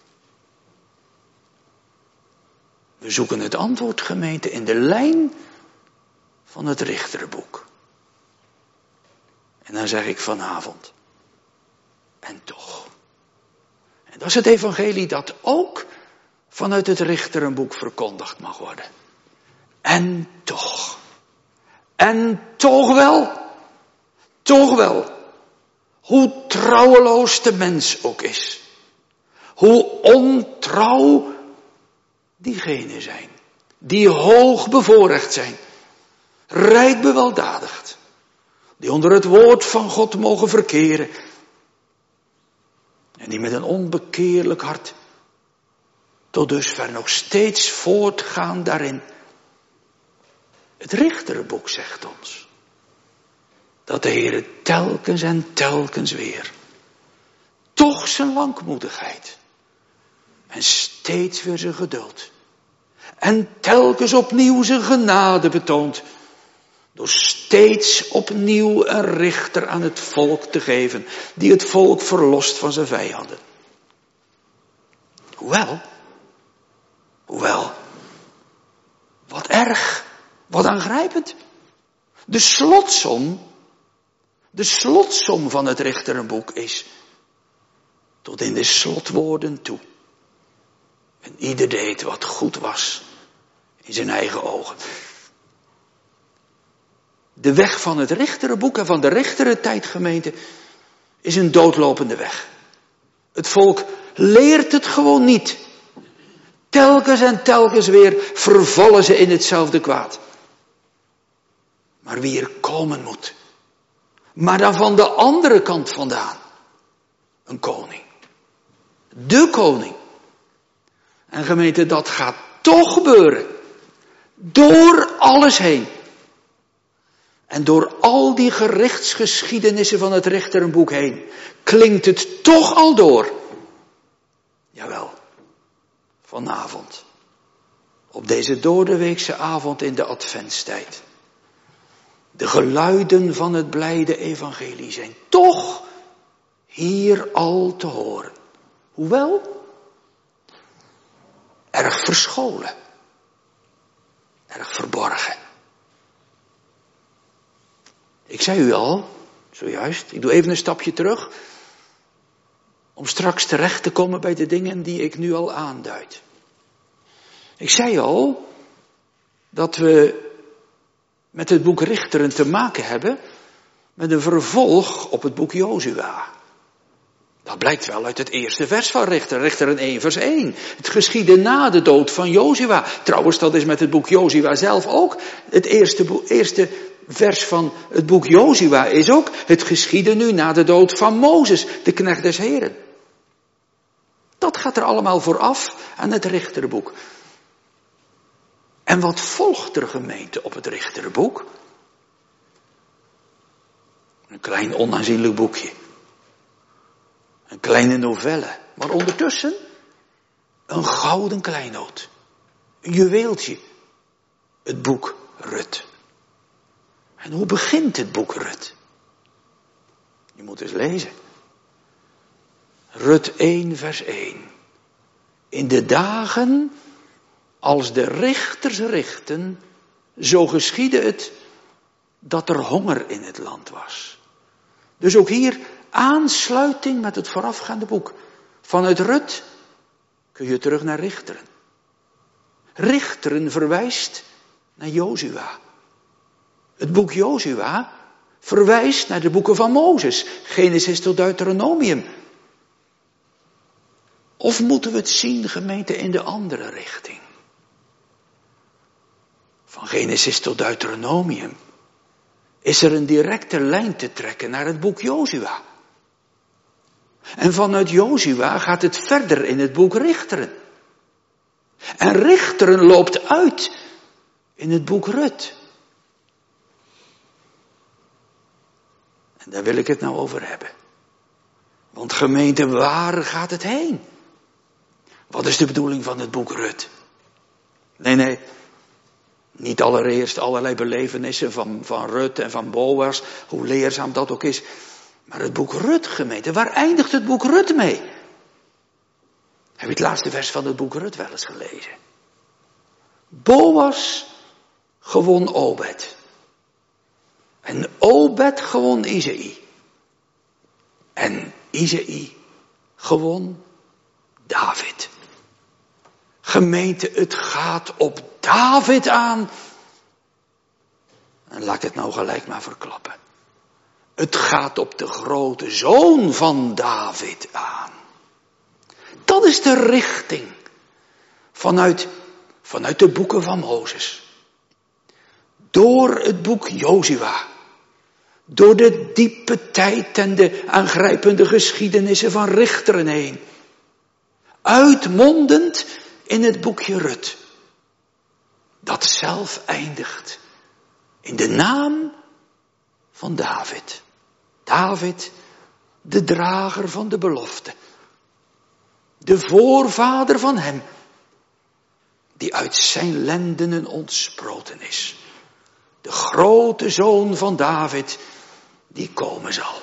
We zoeken het antwoord, gemeente, in de lijn van het richterenboek. En dan zeg ik vanavond, en toch. En dat is het evangelie dat ook vanuit het richterenboek verkondigd mag worden. En toch. En toch wel. Toch wel. Hoe trouweloos de mens ook is. Hoe ontrouw diegenen zijn. Die hoog bevoorrecht zijn. Rijk beweldadigd. Die onder het woord van God mogen verkeren. En die met een onbekeerlijk hart tot dusver nog steeds voortgaan daarin. Het richterenboek zegt ons dat de Heer telkens en telkens weer toch zijn langmoedigheid en steeds weer zijn geduld en telkens opnieuw zijn genade betoont door steeds opnieuw een richter aan het volk te geven die het volk verlost van zijn vijanden. Hoewel, hoewel, wat erg, wat aangrijpend. De slotsom, de slotsom van het richterenboek is tot in de slotwoorden toe. En ieder deed wat goed was in zijn eigen ogen. De weg van het richterenboek en van de richterentijd, gemeente, is een doodlopende weg. Het volk leert het gewoon niet. Telkens en telkens weer vervallen ze in hetzelfde kwaad. Maar wie er komen moet. Maar dan van de andere kant vandaan. Een koning. De koning. En gemeente, dat gaat toch gebeuren. Door alles heen. En door al die gerichtsgeschiedenissen van het richterenboek heen. Klinkt het toch al door. Jawel. Vanavond. Op deze doordeweekse avond in de adventstijd. De geluiden van het blijde evangelie zijn toch hier al te horen. Hoewel erg verscholen. Erg verborgen. Ik zei u al, zojuist. Ik doe even een stapje terug. Om straks terecht te komen bij de dingen die ik nu al aanduid. Ik zei al dat we met het boek Richteren te maken hebben met een vervolg op het boek Jozua. Dat blijkt wel uit het eerste vers van Richteren, Richteren één vers één. Het geschiedde na de dood van Jozua. Trouwens, dat is met het boek Jozua zelf ook. Het eerste, boek, eerste vers van het boek Jozua is ook: het geschiedde nu na de dood van Mozes, de knecht des Heren. Dat gaat er allemaal vooraf aan het Richterboek. En wat volgt er, gemeente, op het Richterboek? Een klein onaanzienlijk boekje. Een kleine novelle. Maar ondertussen een gouden kleinood. Een juweeltje. Het boek Rut. En hoe begint het boek Rut? Je moet eens lezen. Rut één vers één. In de dagen als de richters richten, zo geschiedde het dat er honger in het land was. Dus ook hier aansluiting met het voorafgaande boek. Vanuit Rut kun je terug naar Richteren. Richteren verwijst naar Jozua. Het boek Jozua verwijst naar de boeken van Mozes. Genesis tot Deuteronomium. Of moeten we het zien, gemeente, in de andere richting? Van Genesis tot Deuteronomium is er een directe lijn te trekken naar het boek Jozua. En vanuit Jozua gaat het verder in het boek Richteren. En Richteren loopt uit in het boek Rut. En daar wil ik het nou over hebben. Want gemeente, waar gaat het heen? Wat is de bedoeling van het boek Rut? Nee, nee. Niet allereerst allerlei belevenissen van, van Rut en van Boas, hoe leerzaam dat ook is. Maar het boek Rut, gemeente, waar eindigt het boek Rut mee? Heb je het laatste vers van het boek Rut wel eens gelezen? Boas gewon Obed. En Obed gewon Isaï. En Isaï gewon David. Gemeente, het gaat op David aan. En laat ik het nou gelijk maar verklappen. Het gaat op de grote zoon van David aan. Dat is de richting vanuit, vanuit de boeken van Mozes. Door het boek Jozua. Door de diepe tijd en de aangrijpende geschiedenissen van Richteren heen. Uitmondend in het boekje Rut. Dat zelf eindigt in de naam van David. David, de drager van de belofte. De voorvader van hem, die uit zijn lendenen ontsproten is. De grote zoon van David, die komen zal.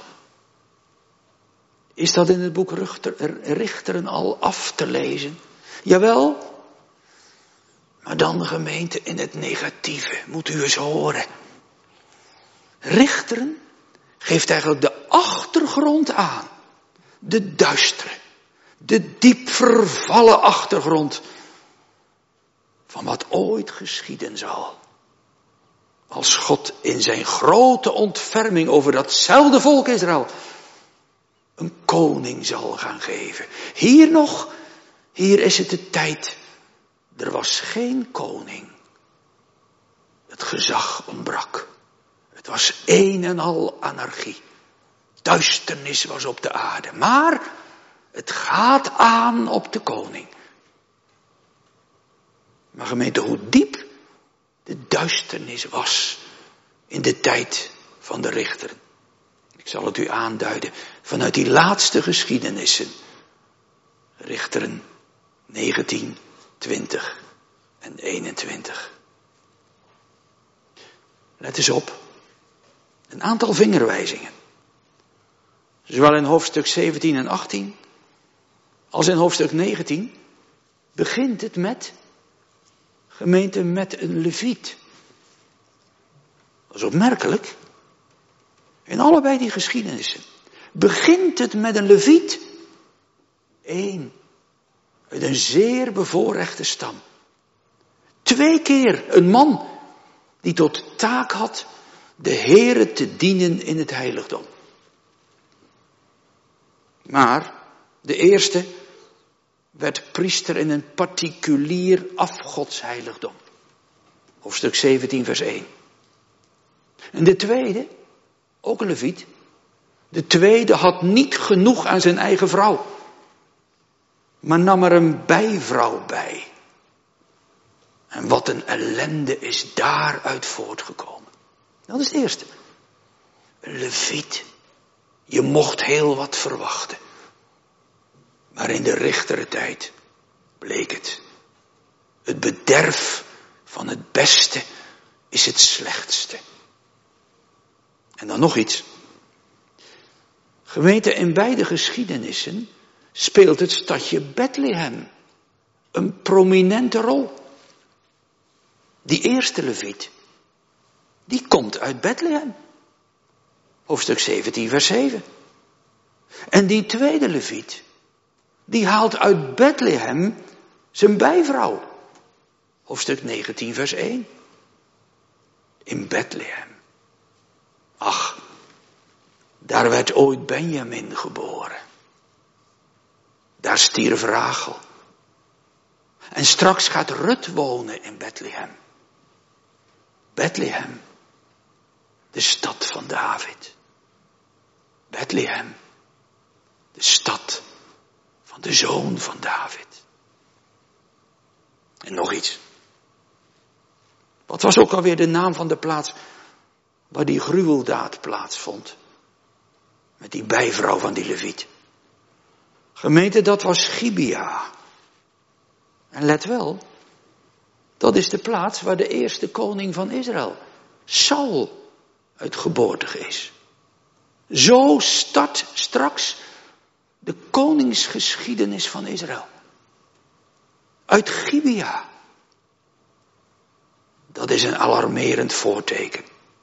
Is dat in het boek Richteren al af te lezen? Jawel. Maar dan, gemeente, in het negatieve, moet u eens horen. Richteren geeft eigenlijk de achtergrond aan. De duistere, de diep vervallen achtergrond van wat ooit geschieden zal. Als God in zijn grote ontferming over datzelfde volk Israël een koning zal gaan geven. Hier nog, hier is het de tijd. Er was geen koning. Het gezag ontbrak. Het was een en al anarchie. Duisternis was op de aarde. Maar het gaat aan op de koning. Maar gemeente, hoe diep de duisternis was in de tijd van de richteren. Ik zal het u aanduiden vanuit die laatste geschiedenissen. Richteren negentien, twintig en eenentwintig. Let eens op. Een aantal vingerwijzingen. Zowel in hoofdstuk zeventien en achttien als in hoofdstuk negentien begint het met, gemeente, met een leviet. Dat is opmerkelijk. In allebei die geschiedenissen begint het met een leviet. Eén. Uit een zeer bevoorrechte stam. Twee keer een man die tot taak had de Heere te dienen in het heiligdom. Maar de eerste werd priester in een particulier afgodsheiligdom. Hoofdstuk zeventien vers één. En de tweede, ook een leviet. De tweede had niet genoeg aan zijn eigen vrouw. Maar nam er een bijvrouw bij. En wat een ellende is daaruit voortgekomen. Dat is het eerste. Een leviet. Je mocht heel wat verwachten. Maar in de richtere tijd bleek het. Het bederf van het beste is het slechtste. En dan nog iets. Gemeente, in beide geschiedenissen speelt het stadje Bethlehem een prominente rol. Die eerste leviet, die komt uit Bethlehem. Hoofdstuk zeventien vers zeven. En die tweede leviet, die haalt uit Bethlehem zijn bijvrouw. Hoofdstuk negentien vers één. In Bethlehem. Ach, daar werd ooit Benjamin geboren. Daar stierf Rachel. En straks gaat Rut wonen in Bethlehem. Bethlehem, de stad van David. Bethlehem, de stad van de zoon van David. En nog iets. Wat was ook alweer de naam van de plaats waar die gruweldaad plaatsvond? Met die bijvrouw van die leviet. Gemeente, dat was Gibea. En let wel, dat is de plaats waar de eerste koning van Israël, Saul, uit geboorte is. Zo start straks de koningsgeschiedenis van Israël. Uit Gibea. Dat is een alarmerend voorteken.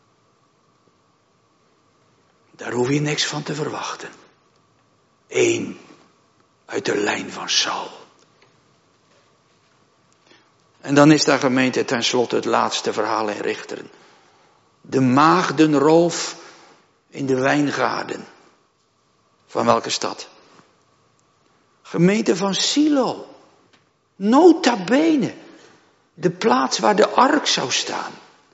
Daar hoef je niks van te verwachten. Eén uit de lijn van Saul. En dan is daar, gemeente, tenslotte het laatste verhaal in Richteren. De maagdenroof in de wijngaarden. Van welke stad? Gemeente van Silo. Nota bene. De plaats waar de ark zou staan.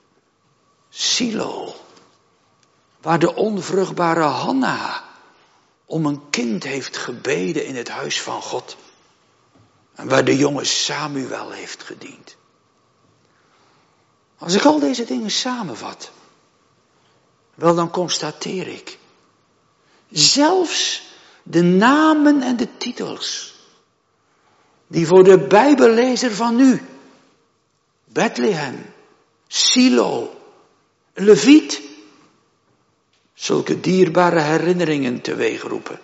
Silo. Waar de onvruchtbare Hanna om een kind heeft gebeden in het huis van God. En waar de jonge Samuel heeft gediend. Als ik al deze dingen samenvat, wel dan constateer ik. Zelfs de namen en de titels, die voor de Bijbellezer van nu, Bethlehem, Silo, Leviet, zulke dierbare herinneringen teweegroepen.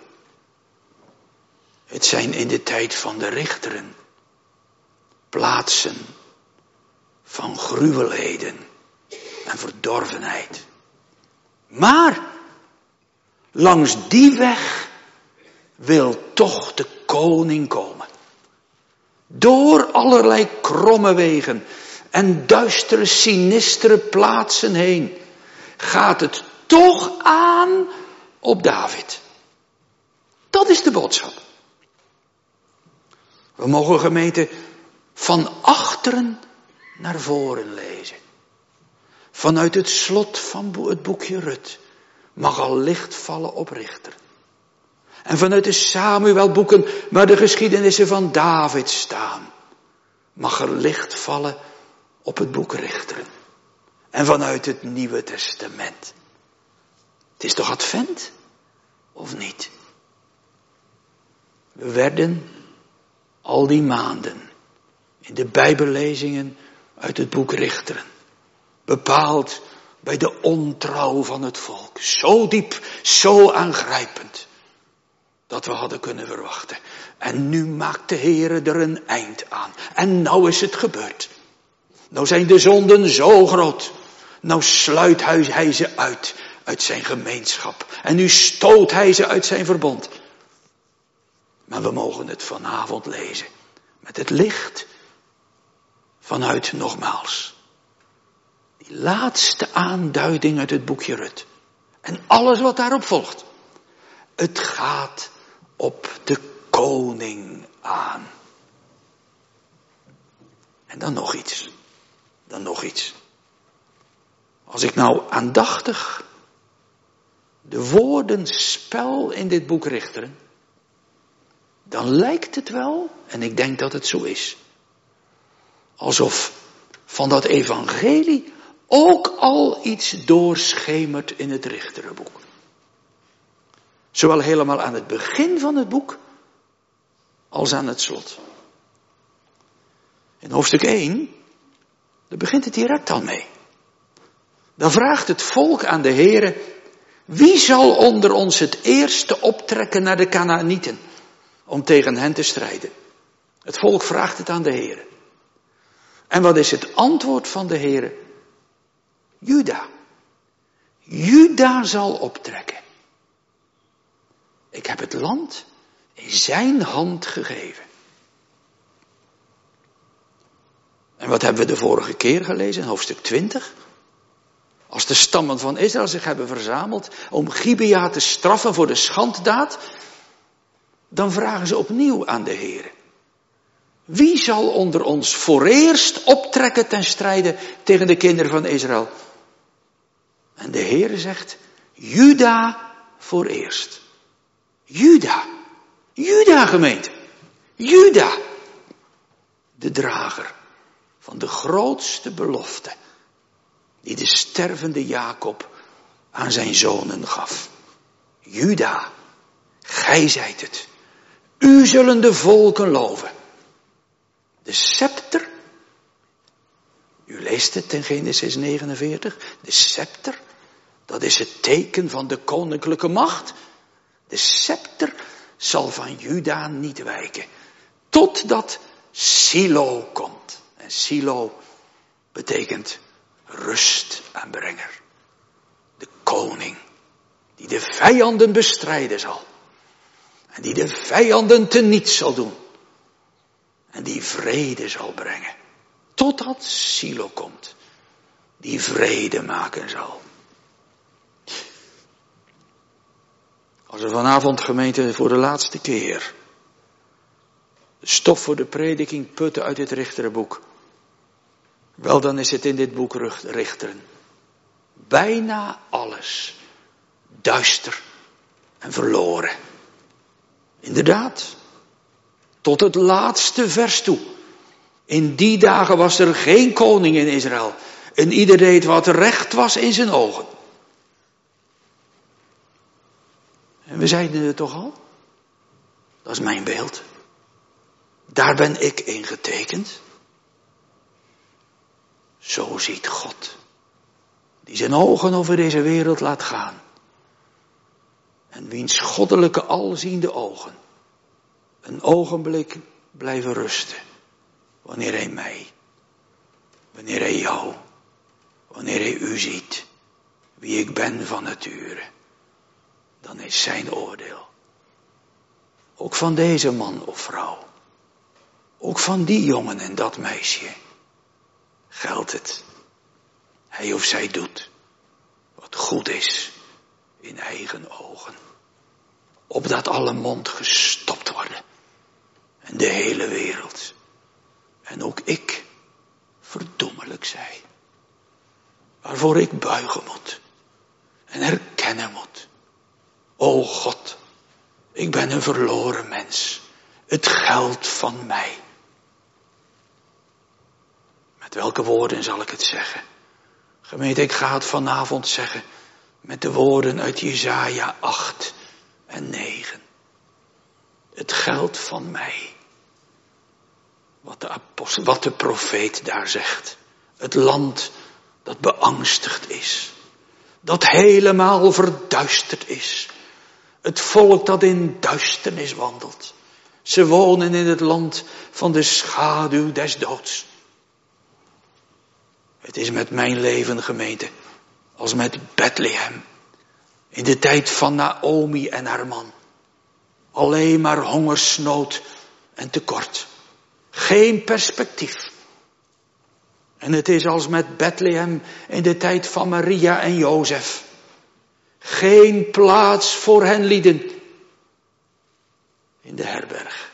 Het zijn in de tijd van de richteren plaatsen van gruwelheden en verdorvenheid. Maar langs die weg wil toch de koning komen. Door allerlei kromme wegen en duistere, sinistere plaatsen heen gaat het toch aan op David. Dat is de boodschap. We mogen, gemeente, van achteren naar voren lezen. Vanuit het slot van het boekje Rut mag al licht vallen op Richter. En vanuit de Samuelboeken waar de geschiedenissen van David staan, mag er licht vallen op het boek Richteren. En vanuit het Nieuwe Testament. Het is toch Advent? Of niet? We werden al die maanden in de Bijbellezingen uit het boek Richteren bepaald bij de ontrouw van het volk. Zo diep, zo aangrijpend, dat we hadden kunnen verwachten. En nu maakt de Heere er een eind aan. En nou is het gebeurd. Nou zijn de zonden zo groot. Nou sluit hij ze uit, uit zijn gemeenschap. En nu stoot hij ze uit zijn verbond. Maar we mogen het vanavond lezen. Met het licht vanuit nogmaals. Die laatste aanduiding uit het boekje Rut. En alles wat daarop volgt. Het gaat op de koning aan. En dan nog iets. Dan nog iets. Als ik nou aandachtig de woorden spel in dit boek Richteren, dan lijkt het wel, en ik denk dat het zo is, alsof van dat evangelie ook al iets doorschemert in het Richterenboek. Zowel helemaal aan het begin van het boek, als aan het slot. In hoofdstuk één, daar begint het direct al mee. Dan vraagt het volk aan de Heere, wie zal onder ons het eerste optrekken naar de Kanaanieten, om tegen hen te strijden? Het volk vraagt het aan de Heere. En wat is het antwoord van de Heere? Juda. Juda zal optrekken. Ik heb het land in zijn hand gegeven. En wat hebben we de vorige keer gelezen in hoofdstuk twintig? Als de stammen van Israël zich hebben verzameld om Gibea te straffen voor de schanddaad, dan vragen ze opnieuw aan de Heere. Wie zal onder ons vooreerst optrekken ten strijde tegen de kinderen van Israël? En de Heere zegt, Juda vooreerst. Juda. Juda gemeente. Juda. De drager van de grootste belofte die de stervende Jacob aan zijn zonen gaf. Juda, gij zijt het. U zullen de volken loven. De scepter, u leest het in Genesis negenenveertig, de scepter, dat is het teken van de koninklijke macht. De scepter zal van Juda niet wijken, totdat Silo komt. En Silo betekent rustaanbrenger. De koning die de vijanden bestrijden zal. En die de vijanden teniet zal doen. En die vrede zal brengen. Totdat Silo komt. Die vrede maken zal. Als we vanavond, gemeente, voor de laatste keer de stof voor de prediking putten uit het Richterenboek. Wel, dan is het in dit boek Richteren. Bijna alles duister en verloren. Inderdaad, tot het laatste vers toe. In die dagen was er geen koning in Israël. En ieder deed wat recht was in zijn ogen. En we zeiden het toch al? Dat is mijn beeld. Daar ben ik in getekend. Zo ziet God, die zijn ogen over deze wereld laat gaan. En wiens goddelijke alziende ogen een ogenblik blijven rusten. Wanneer hij mij, wanneer hij jou, wanneer hij u ziet, wie ik ben van nature. Dan is zijn oordeel. Ook van deze man of vrouw. Ook van die jongen en dat meisje. Geldt het. Hij of zij doet wat goed is in eigen ogen. Opdat alle mond gestopt worden. En de hele wereld. En ook ik verdoemelijk zij. Waarvoor ik buigen moet. En erkennen moet. O God, ik ben een verloren mens. Het geldt van mij. Met welke woorden zal ik het zeggen? Gemeente, ik ga het vanavond zeggen met de woorden uit Jesaja acht en negen. Het geldt van mij. Wat de apostel, wat de profeet daar zegt. Het land dat beangstigd is. Dat helemaal verduisterd is. Het volk dat in duisternis wandelt. Ze wonen in het land van de schaduw des doods. Het is met mijn leven, gemeente, als met Bethlehem In de tijd van Naomi en haar man. Alleen maar hongersnood en tekort. Geen perspectief. En het is als met Bethlehem in de tijd van Maria en Jozef. Geen plaats voor hen lieden in de herberg.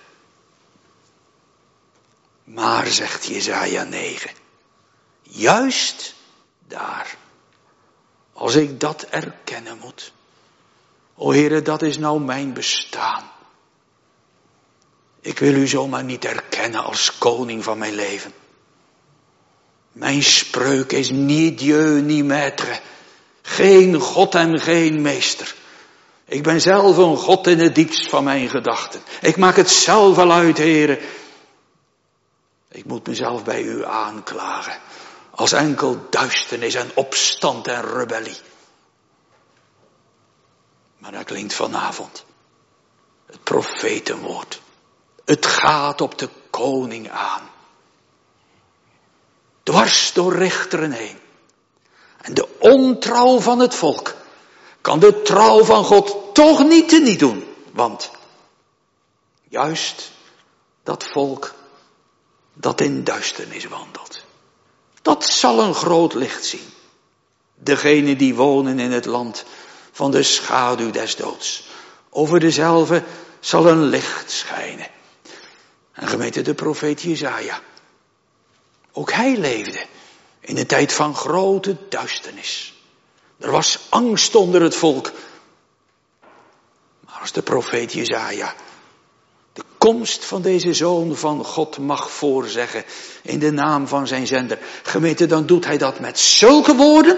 Maar, zegt Jesaja negen, juist daar, als ik dat erkennen moet. O Heere, dat is nou mijn bestaan. Ik wil u zomaar niet erkennen als koning van mijn leven. Mijn spreuk is ni Dieu, ni maître. Geen God en geen meester. Ik ben zelf een God in het diepst van mijn gedachten. Ik maak het zelf wel uit, Heere. Ik moet mezelf bij u aanklagen. Als enkel duisternis en opstand en rebellie. Maar dat klinkt vanavond. Het profetenwoord. Het gaat op de koning aan. Dwars door richteren heen. En de ontrouw van het volk kan de trouw van God toch niet teniet doen. Want juist dat volk dat in duisternis wandelt, dat zal een groot licht zien. Degenen die wonen in het land van de schaduw des doods. Over dezelve zal een licht schijnen. En gemeente, de profeet Jesaja. Ook hij leefde in een tijd van grote duisternis. Er was angst onder het volk. Maar als de profeet Jesaja de komst van deze zoon van God mag voorzeggen in de naam van zijn zender, gemeente, dan doet hij dat met zulke woorden,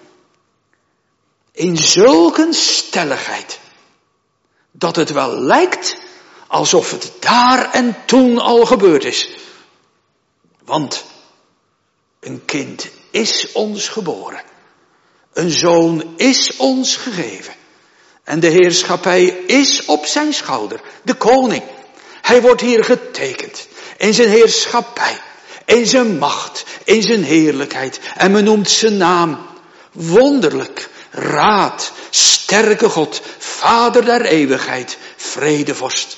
in zulke stelligheid, dat het wel lijkt alsof het daar en toen al gebeurd is. Want een kind is ons geboren. Een zoon is ons gegeven. En de heerschappij is op zijn schouder. De koning. Hij wordt hier getekend. In zijn heerschappij. In zijn macht. In zijn heerlijkheid. En men noemt zijn naam. Wonderlijk. Raad. Sterke God. Vader der eeuwigheid. Vredevorst.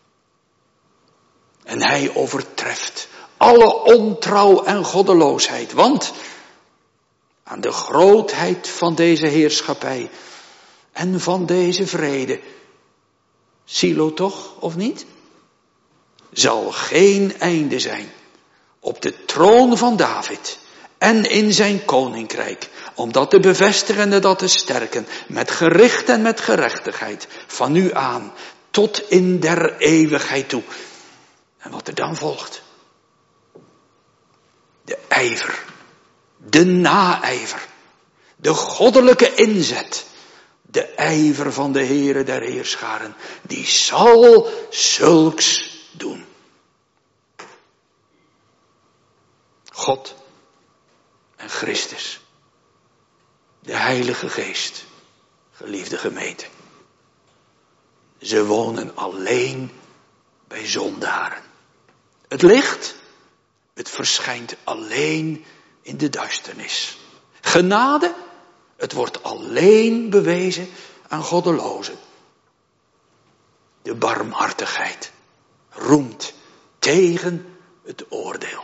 En hij overtreft alle ontrouw en goddeloosheid. Want aan de grootheid van deze heerschappij en van deze vrede, Silo toch, of niet? Zal geen einde zijn op de troon van David en in zijn koninkrijk, om dat te bevestigen en dat te sterken, met gericht en met gerechtigheid, van nu aan tot in der eeuwigheid toe. En wat er dan volgt. De ijver, de naijver, de goddelijke inzet, de ijver van de Heere der Heerscharen, die zal zulks doen. God en Christus, de Heilige Geest, geliefde gemeente. Ze wonen alleen bij zondaren. Het licht, het verschijnt alleen in de duisternis. Genade, het wordt alleen bewezen aan goddelozen. De barmhartigheid roemt tegen het oordeel.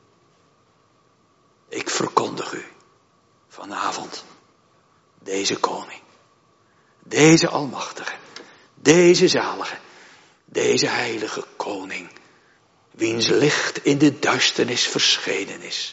Ik verkondig u vanavond deze koning, deze almachtige, deze zalige, deze heilige koning, wiens licht in de duisternis verschenen is.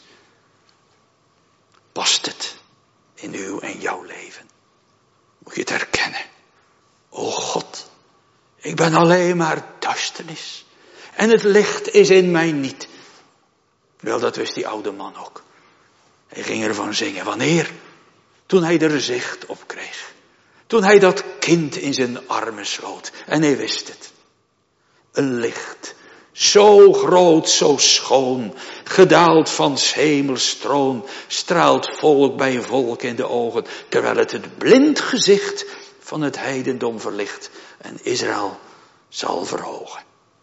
Past het in uw en jouw leven? Moet je het herkennen? O God, ik ben alleen maar duisternis. En het licht is in mij niet. Wel, dat wist die oude man ook. Hij ging ervan zingen. Wanneer? Toen hij er zicht op kreeg. Toen hij dat kind in zijn armen sloot. En hij wist het. Een licht. Zo groot, zo schoon, gedaald van 's hemels troon, straalt volk bij volk in de ogen, terwijl het het blind gezicht van het heidendom verlicht en Israël zal verhogen.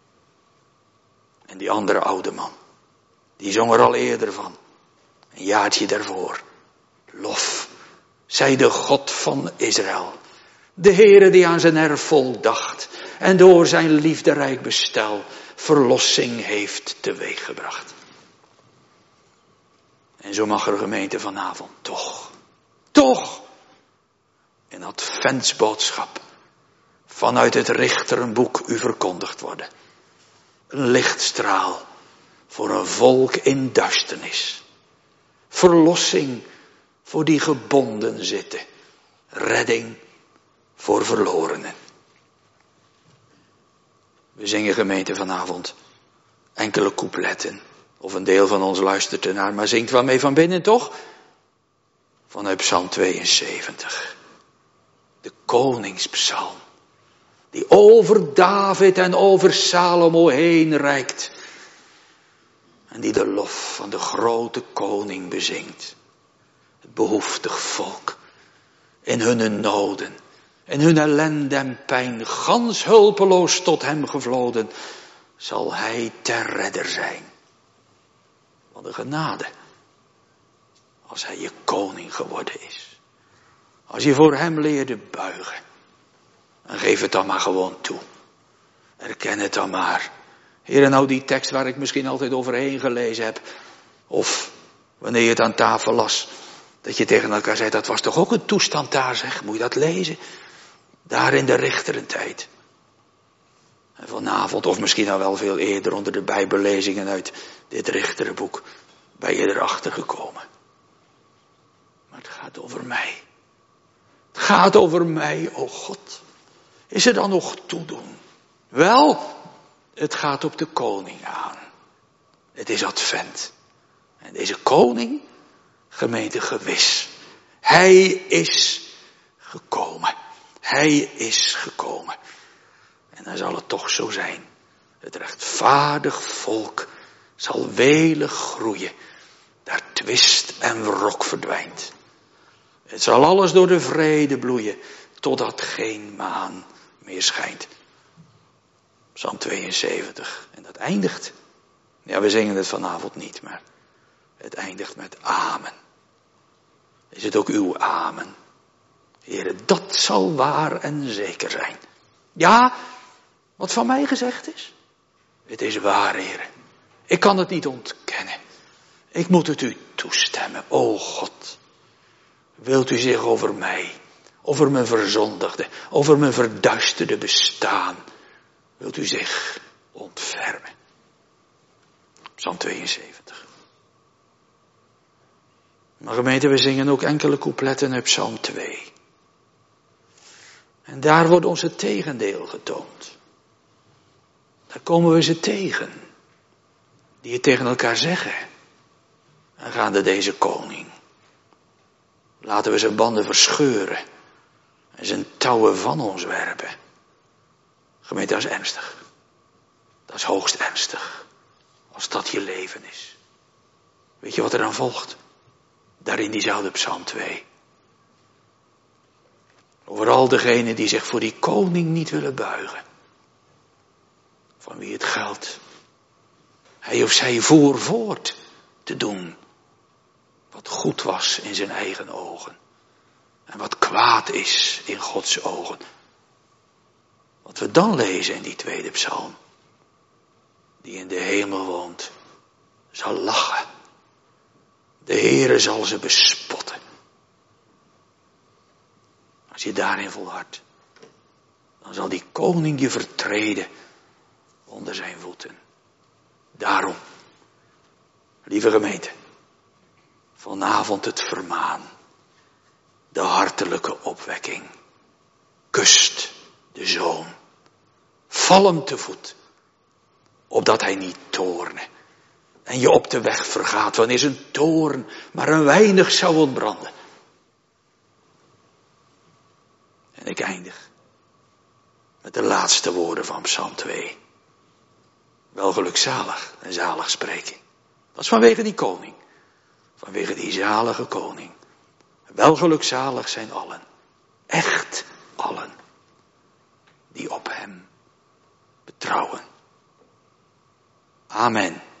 En die andere oude man, die zong er al eerder van, een jaartje daarvoor. Lof, zij de God van Israël, De Heere die aan zijn erf voldacht en door zijn liefderijk bestel verlossing heeft teweeggebracht. En zo mag er gemeente vanavond toch, toch, in adventsboodschap vanuit het Richterenboek u verkondigd worden. Een lichtstraal voor een volk in duisternis. Verlossing voor die gebonden zitten. Redding voor verlorenen. We zingen gemeente vanavond enkele coupletten. Of een deel van ons luistert ernaar, maar zingt wel mee van binnen toch? Vanuit Psalm tweeënzeventig. De koningspsalm. Die over David en over Salomo heen reikt. En die de lof van de grote koning bezingt. Het behoeftig volk. In hun noden. In hun ellende en pijn. Gans hulpeloos tot hem gevloden. Zal hij ter redder zijn. Wat een genade. Als hij je koning geworden is. Als je voor hem leerde buigen. En geef het dan maar gewoon toe. Erken het dan maar. Heer, nou die tekst waar ik misschien altijd overheen gelezen heb. Of wanneer je het aan tafel las. Dat je tegen elkaar zei, dat was toch ook een toestand daar zeg. Moet je dat lezen? Daar in de richterentijd. En vanavond, of misschien al wel veel eerder onder de bijbellezingen uit dit richterenboek. Ben je erachter gekomen. Maar het gaat over mij. Het gaat over mij, o God. Is er dan nog toedoen? Wel, het gaat op de koning aan. Het is advent. En deze koning, gemeente gewis. Hij is gekomen. Hij is gekomen. En dan zal het toch zo zijn. Het rechtvaardig volk zal welig groeien. Daar twist en wrok verdwijnt. Het zal alles door de vrede bloeien. Totdat geen maan meer schijnt. Psalm tweeënzeventig. En dat eindigt. Ja, we zingen het vanavond niet, maar het eindigt met amen. Is het ook uw amen? Heere, dat zal waar en zeker zijn. Ja, wat van mij gezegd is. Het is waar, Heere. Ik kan het niet ontkennen. Ik moet het u toestemmen. O God, wilt u zich over mij, over mijn verzondigde, over mijn verduisterde bestaan, wilt u zich ontfermen. Psalm tweeënzeventig. Maar gemeente, we zingen ook enkele coupletten uit Psalm twee. En daar wordt ons het tegendeel getoond. Daar komen we ze tegen. Die het tegen elkaar zeggen. En gaande deze koning. Laten we zijn banden verscheuren. En zijn touwen van ons werpen. Gemeente, dat is ernstig. Dat is hoogst ernstig. Als dat je leven is. Weet je wat er dan volgt? Daar in diezelfde Psalm twee. Over al degenen die zich voor die koning niet willen buigen. Van wie het geldt. Hij of zij voer voort te doen. Wat goed was in zijn eigen ogen. En wat kwaad is in Gods ogen. Wat we dan lezen in die tweede psalm. Die in de hemel woont. Zal lachen. De Heere zal ze bespotten. Als je daarin volhardt. Dan zal die koning je vertreden. Onder zijn voeten. Daarom. Lieve gemeente. Vanavond het vermaan. De hartelijke opwekking. Kust de zoon. Val hem te voet. Opdat hij niet toorne. En je op de weg vergaat. Wanneer zijn toorn maar een weinig zou ontbranden. En ik eindig. Met de laatste woorden van Psalm twee. Wel gelukzalig en zalig spreken. Dat is vanwege die koning. Vanwege die zalige koning. Wel gelukzalig zijn allen. Echt allen. Die op hem betrouwen. Amen.